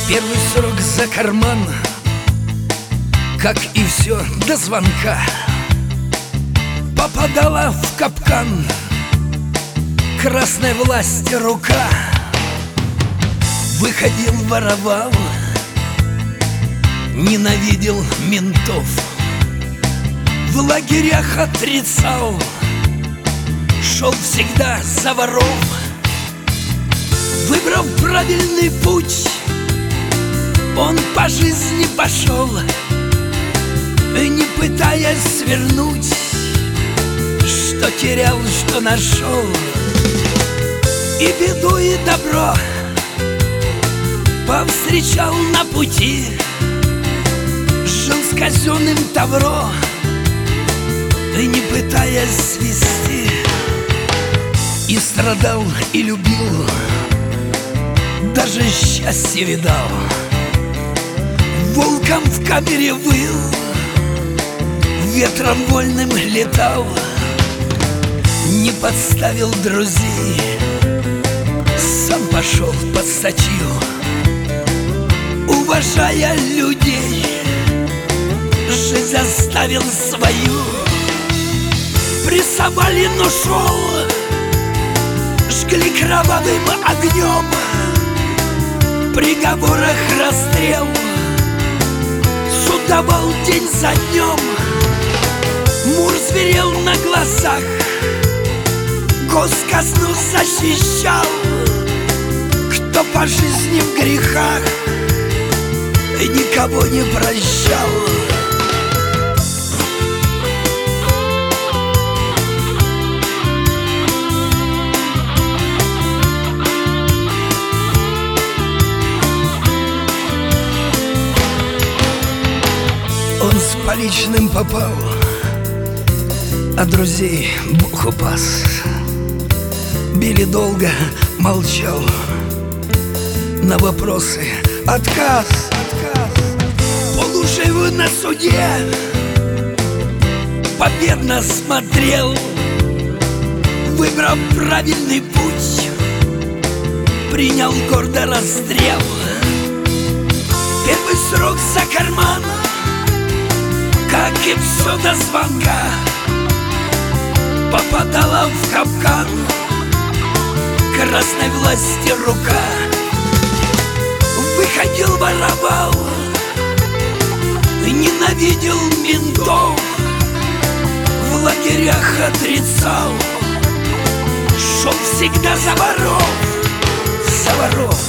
Первый срок за карман, как и все до звонка. Попадала в капкан красной власти рука. Выходил, воровал, ненавидел ментов, в лагерях отрицал, шел всегда за воров. Выбрав правильный путь, он по жизни пошел, не пытаясь свернуть, что терял, что нашел. И беду, и добро повстречал на пути, жил с казенным тавро, не пытаясь свести. И страдал, и любил, даже счастье видал. Волком в камере выл, ветром вольным летал, не подставил друзей, сам пошел под статью. Уважая людей, жизнь оставил свою. Прессовали, но шел, жгли кровавым огнем, в приговорах расстрел, суд давал день за днем. Мур зверел на глазах, госказну защищал. Кто по жизни в грехах, никого не прощал. Он с поличным попал, а друзей Бог упас. Били долго, молчал, на вопросы отказ. Полуживый на суде победно смотрел, выбрав правильный путь, принял гордо расстрел. Первый срок за карман, как и все до звонка. Попадала в капкан красной власти рука. Выходил, воровал, ненавидел ментов, в лагерях отрицал, шел всегда за воров, за воров.